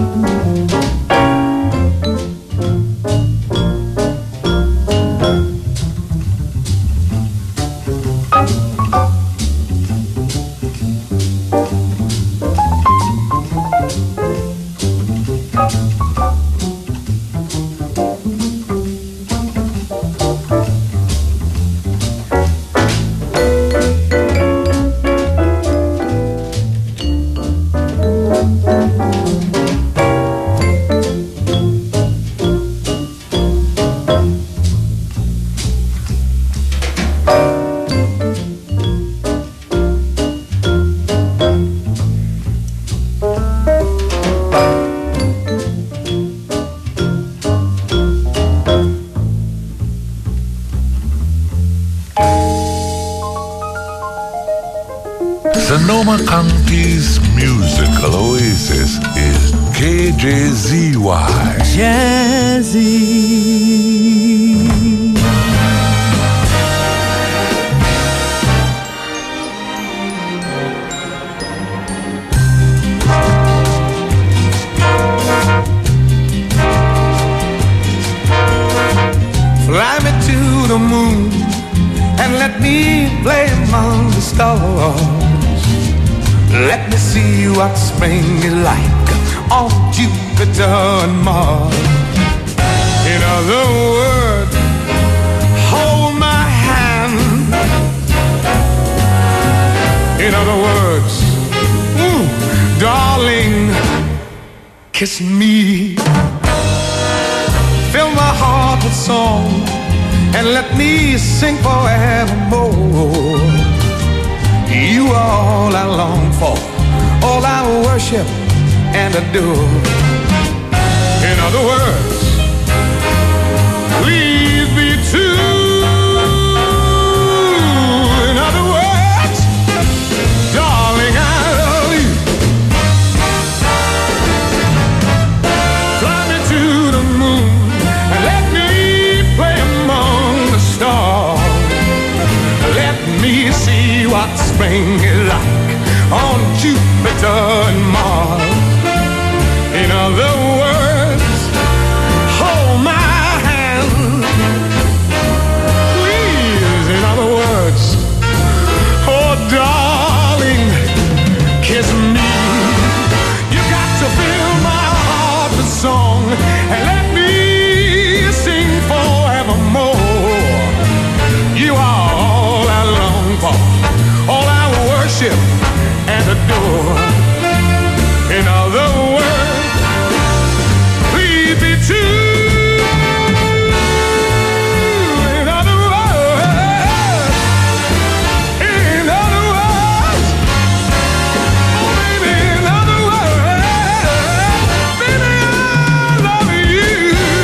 Sonoma County's musical oasis is KJZY. Jazzy. Fly me to the moon and let me play among the stars. Let me see what spring is like on Jupiter and Mars. In other words, hold my hand. In other words, darling, kiss me. Fill my heart with song and let me sing forevermore. You are all I long for, all I worship and adore. In other words, please be true. In other words, darling, I love you. Fly me to the moon and let me play among the stars. Let me see what spring is like on Jupiter and Mars. In other words, hold my hand. Please, in other words, oh darling, kiss me. You got to fill my heart with song and let me sing forevermore. You are all I long for, all I worship and adore. In other words, please be true. In other words, in other words, oh baby, in other words, baby, I love you.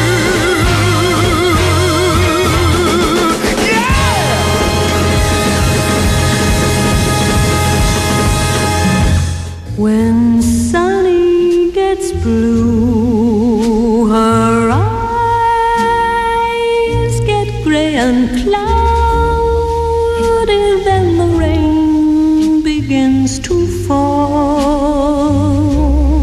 When sunny gets blue, her eyes get gray and cloudy, then the rain begins to fall.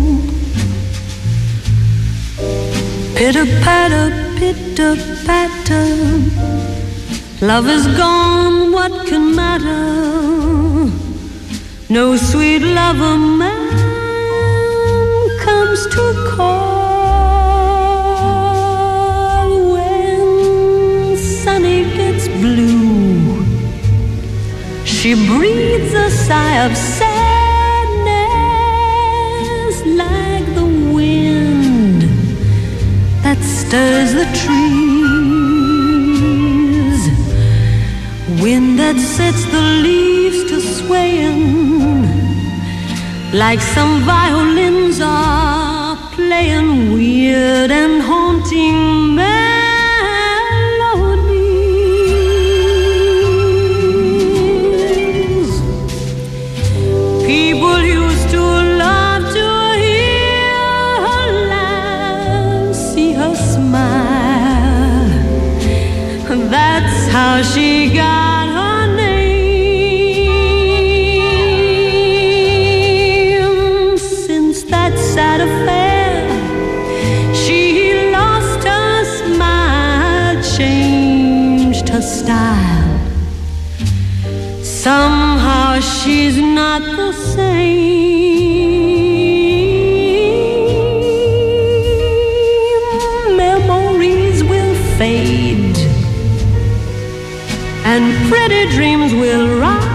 Pitter-patter, pitter-patter, love is gone, what can matter? No sweet lover man comes to call. When Sunny gets blue, she breathes a sigh of sadness, like the wind that stirs the trees, wind that sets the leaves to swaying, like some violins are playing weird and haunting melodies. People used to love to hear her laugh, see her smile. That's how she got her name. Sad style. Somehow she's not the same. Memories will fade, and pretty dreams will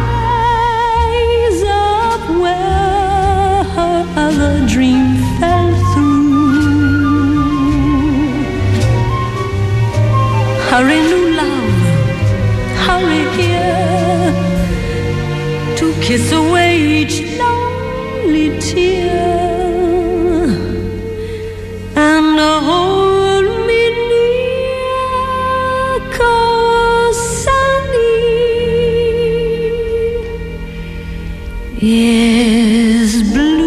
rise up where her other dream fell through. Hurry, new love, hurry here to kiss away each lonely tear and hold me near, 'cause Sunny is blue.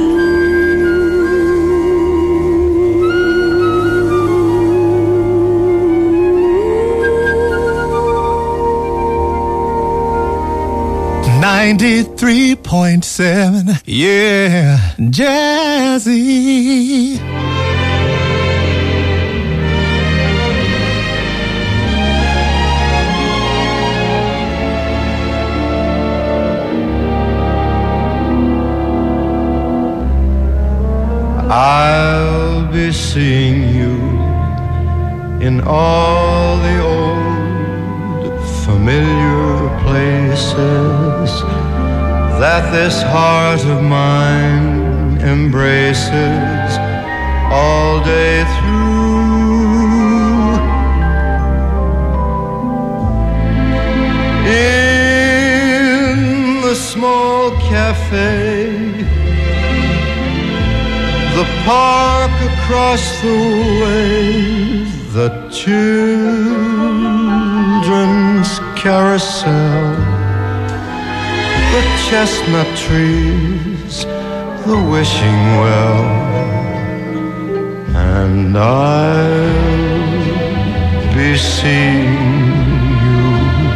93.7, yeah, Jazzy. I'll be seeing you in all the old familiar places that this heart of mine embraces all day through. In the small cafe, the park across the way, the children's carousel, the chestnut trees, the wishing well, and I'll be seeing you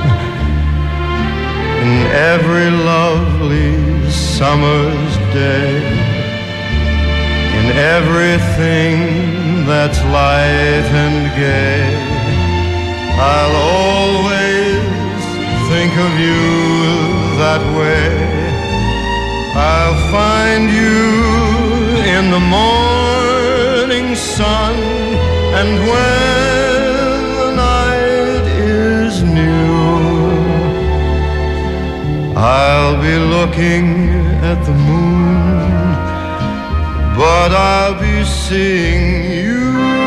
in every lovely summer's day, in everything that's light and gay. I'll always think of you that way. I'll find you in the morning sun, and when the night is new, I'll be looking at the moon, but I'll be seeing you.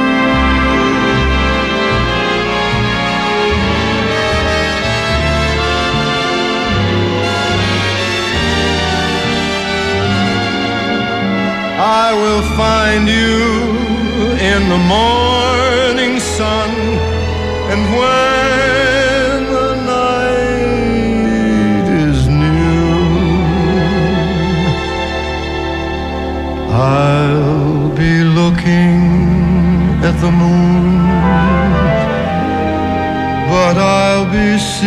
I will find you in the morning sun, and when the night is new, I'll be looking at the moon, but I'll be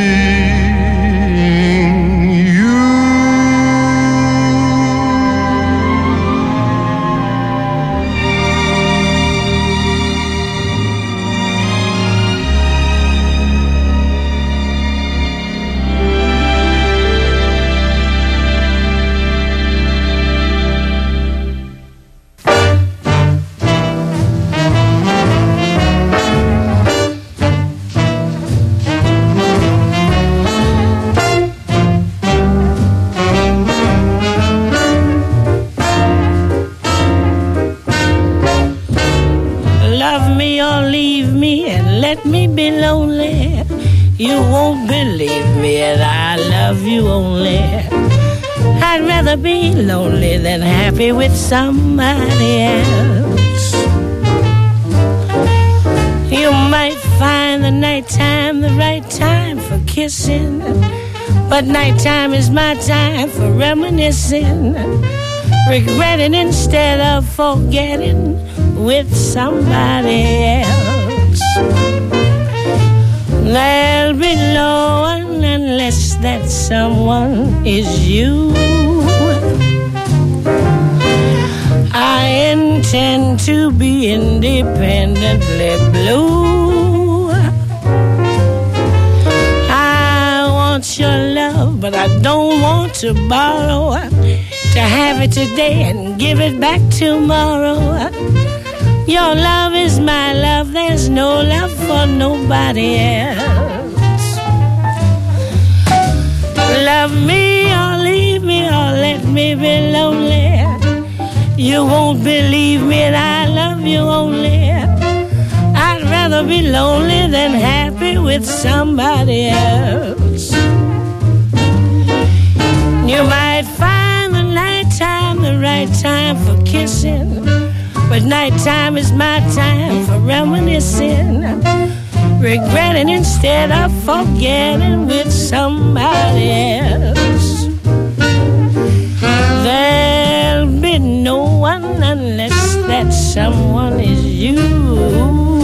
seeing you. Let me be lonely. You won't believe me, and I love you only. I'd rather be lonely than happy with somebody else. You might find the nighttime the right time for kissing, but nighttime is my time for reminiscing, regretting instead of forgetting with somebody else. There'll be no one unless that someone is you. I intend to be independently blue. want your love, but I don't want to borrow. To have it today and give it back tomorrow. Your love is my love, there's no love for nobody else. Love me or leave me or let me be lonely. You won't believe me and I love you only. I'd rather be lonely than happy with somebody else. You might find the nighttime the right time for kissing, but nighttime is my time for reminiscing, regretting instead of forgetting with somebody else. There'll be no one unless that someone is you.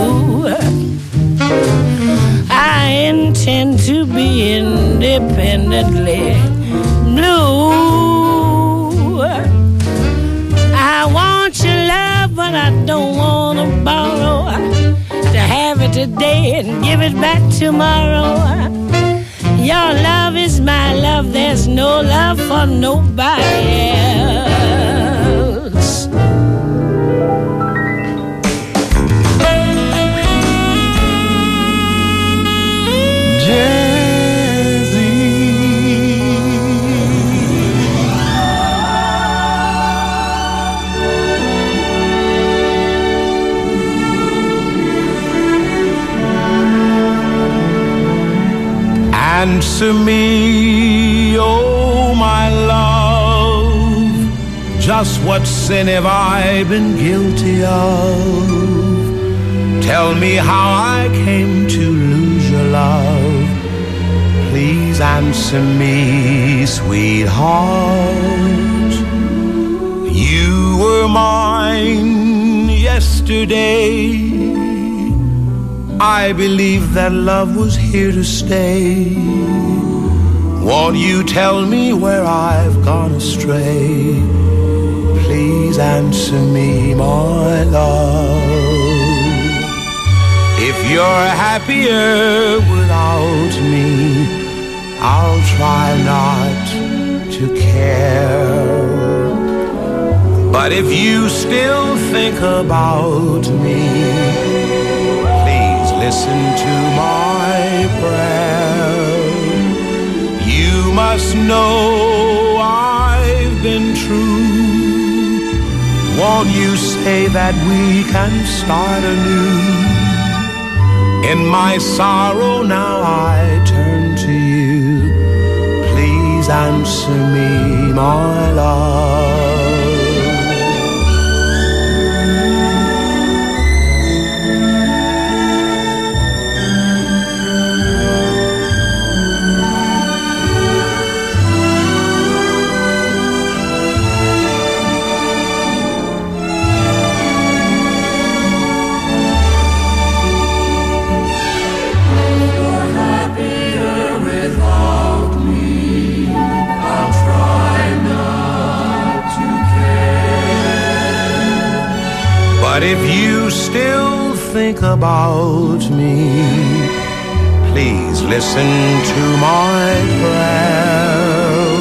I intend to be independently blue. I want your love, but I don't want to borrow. To have it today and give it back tomorrow. Your love is my love, there's no love for nobody else. Answer me, oh my love, just what sin have I been guilty of? Tell me how I came to lose your love. Please answer me, sweetheart. You were mine yesterday. I believe that love was here to stay. Won't you tell me where I've gone astray? Please answer me, my love. If you're happier without me, I'll try not to care. But if you still think about me, listen to my prayer. You must know I've been true. Won't you say that we can start anew? In my sorrow now I turn to you. Please answer me, my love. But if you still think about me, please listen to my prayer.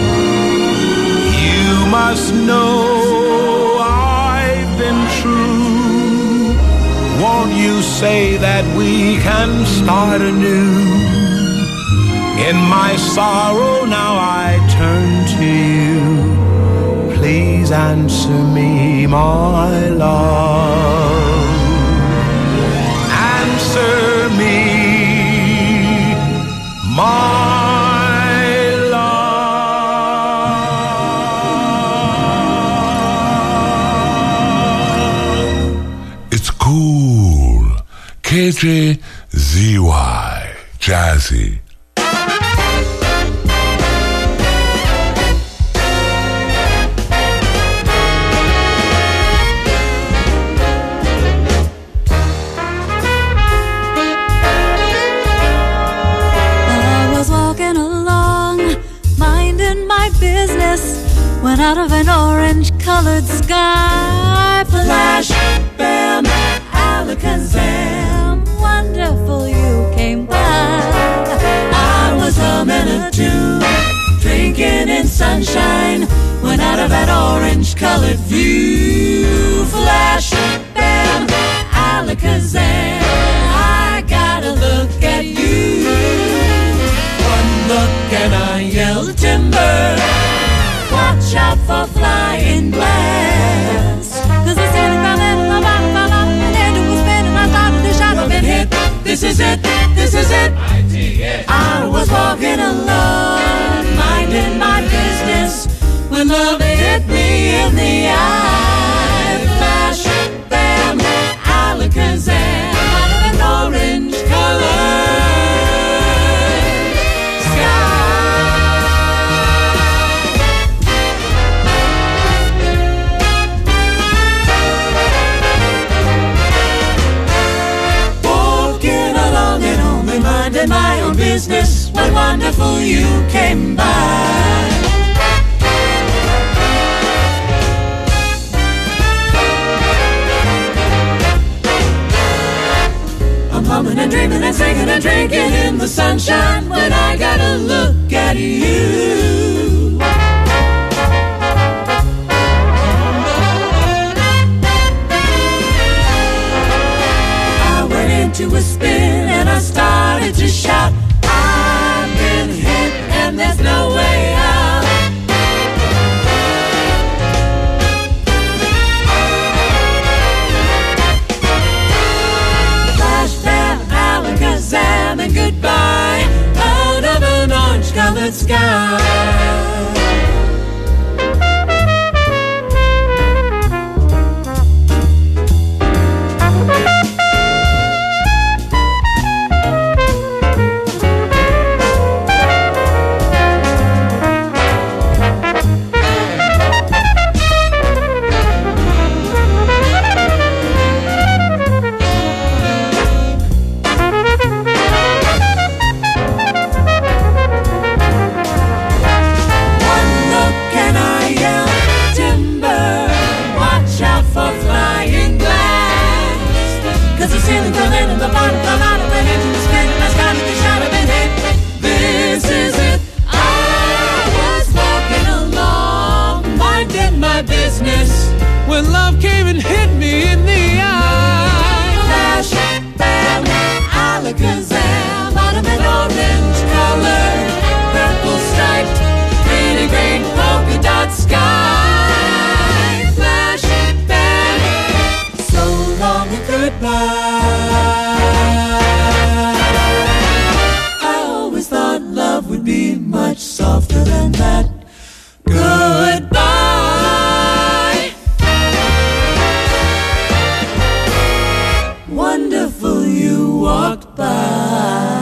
You must know I've been true. Won't you say that we can start anew? In my sorrow now I turn to you. Please answer me, my love. Answer me, my love. It's cool. KJZY. Jazzy. When out of an orange-colored sky, flash, bam, alakazam, wonderful you came by. I was a colored view. Flash, bam, alakazam, I gotta look at you. One look and I yell timber, watch out for flying glass. 'Cause the ceiling fell in and the bottom fell off and it was spinning. I thought the shot had been hit. This is it, this is it. I was walking alone, minding my business, when love hit me in the eye. Flash, bam, alakazam, out of an orange color sky. Walking along and only minding my own business, when wonderful you came by. Humming and dreaming and singing and drinking in the sunshine, when I gotta look at you. I went into a spin and I started to shout, I've been hit and there's no way out. Alakazam and goodbye, out of an orange-colored sky. When love came and hit me in the eye. Flash, bam, alakazam, out of an orange color, purple striped, pretty green polka dot sky. Flash, bam, so long and goodbye. I always thought love would be much softer than that. Goodbye. Wonderful you walked by.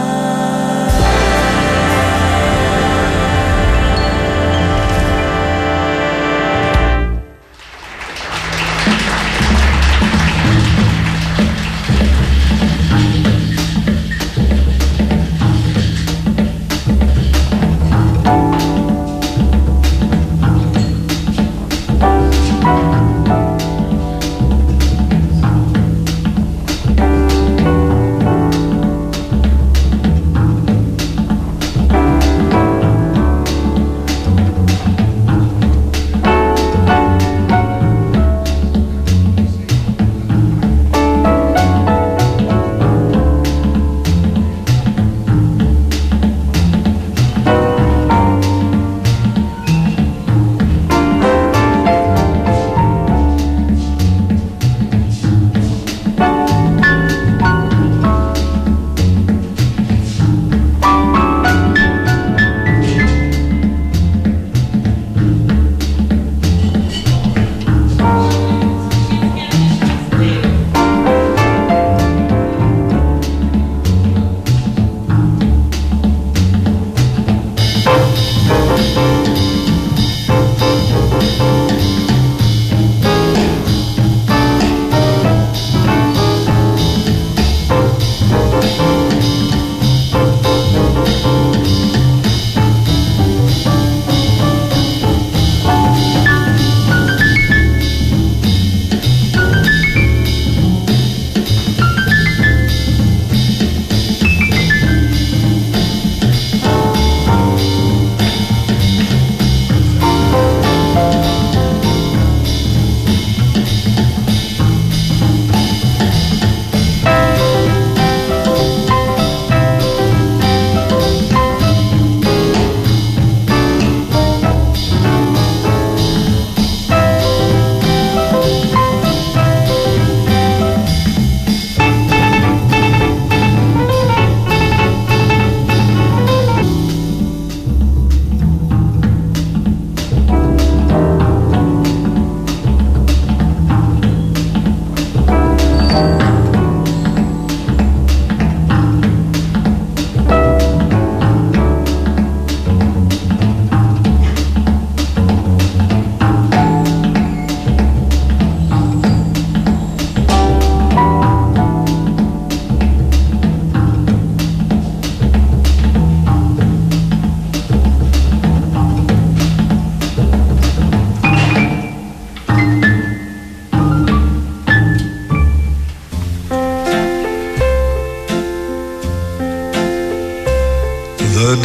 The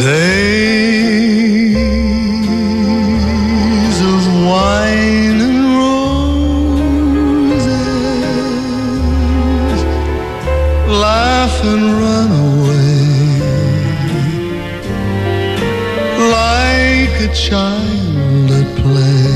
days of wine and roses, laugh and run away like a child at play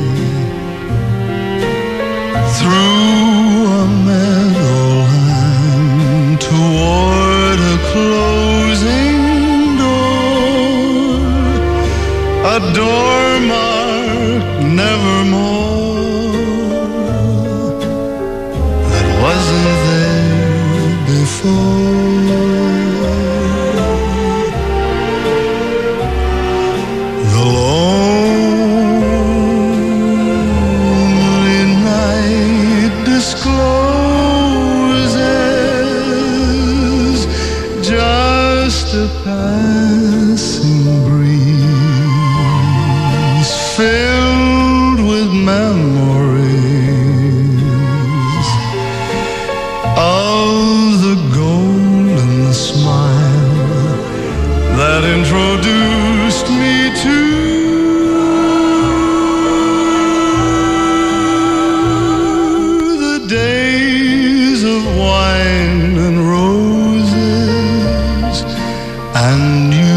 through a meadowland toward a closing door, a door marked nevermore that wasn't there before. The lonely night discloses just a passing breeze filled with memories of the golden smile that introduced me to the days of wine and roses and you.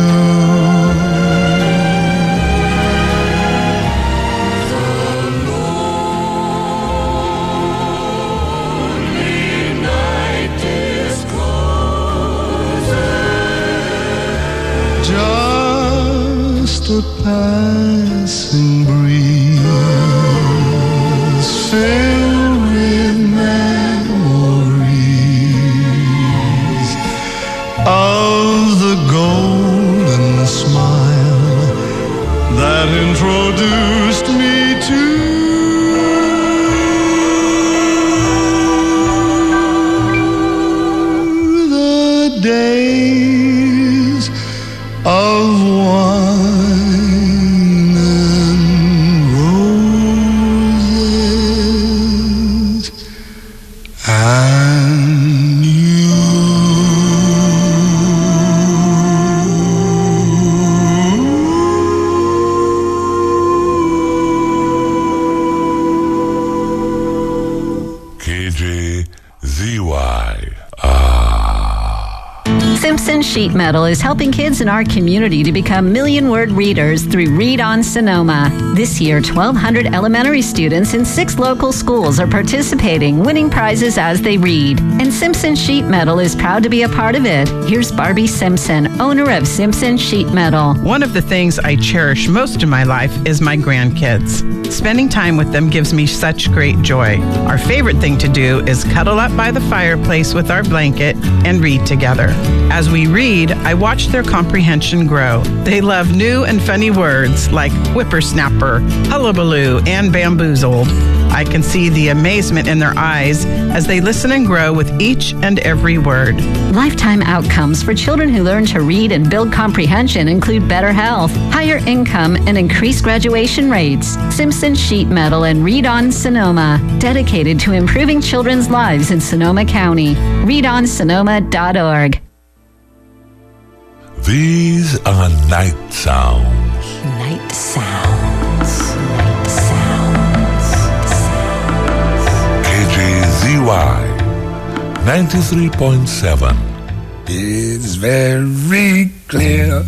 Just a passing breeze filled with memories of the golden smile that introduced me to the days of wine and roses and you. KJZY. Simpson Sheet Metal is helping kids in our community to become million-word readers through Read on Sonoma. This year, 1,200 elementary students in 6 local schools are participating, winning prizes as they read. And Simpson Sheet Metal is proud to be a part of it. Here's Barbie Simpson, owner of Simpson Sheet Metal. One of the things I cherish most in my life is my grandkids. Spending time with them gives me such great joy. Our favorite thing to do is cuddle up by the fireplace with our blanket and read together. As we read, I watch their comprehension grow. They love new and funny words like whippersnapper, hullabaloo, and bamboozled. I can see the amazement in their eyes as they listen and grow with each and every word. Lifetime outcomes for children who learn to read and build comprehension include better health, higher income, and increased graduation rates. Simpson Sheet Metal and Read on Sonoma, dedicated to improving children's lives in Sonoma County. ReadOnSonoma.org. These are night sounds. Night sounds. Night sounds. KJZY 93.7. It's very clear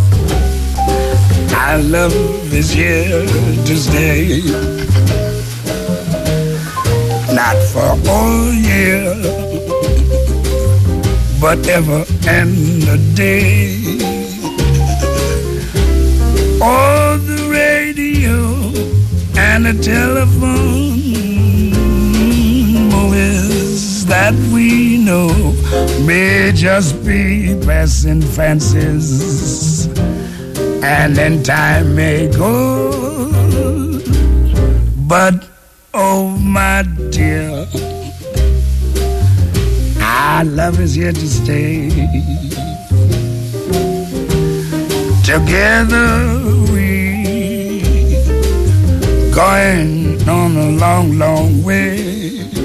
our love is here to stay. Not for all year, but ever and a day. Oh, the radio and the telephone movies that we know may just be passing fancies, and then time may go. But oh, my dear, our love is here to stay. Together we going on a long, long way.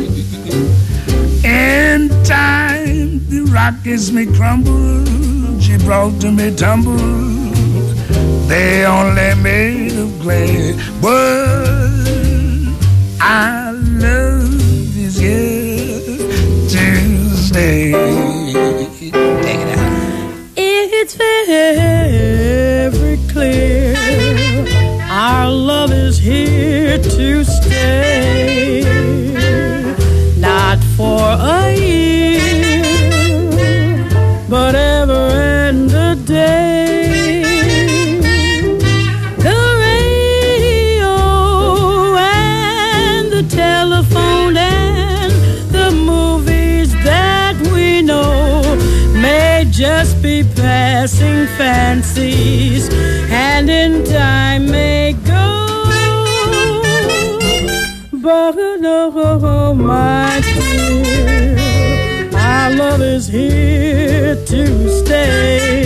In time the rockets may crumble Gibraltar may tumble, they only made of glass. But our love is here to stay. Take it out. It's very clear our love is here to stay. Not for a year, but ever and a day. The radio and the telephone and the movies that we know may just be passing fancies, and in time may go. But oh, my dear, our love is here to stay.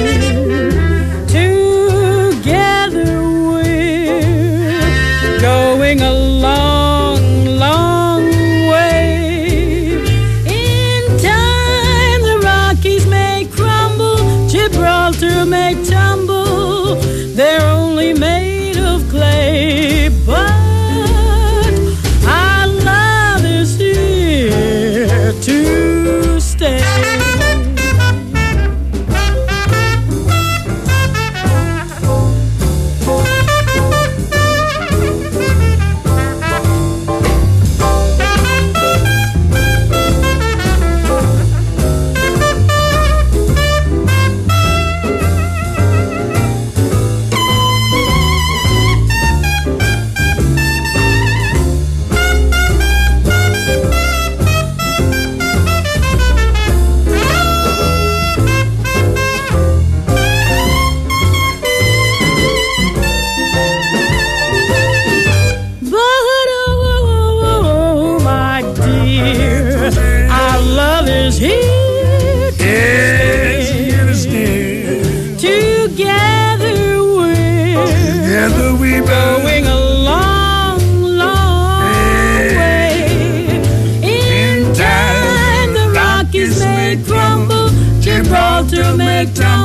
Together we're going a long, long way. In time the Rockies may crumble, Gibraltar may tumble, they're only made of clay, but our love is here to stay. Gibraltar may crumble, Gibraltar may tumble.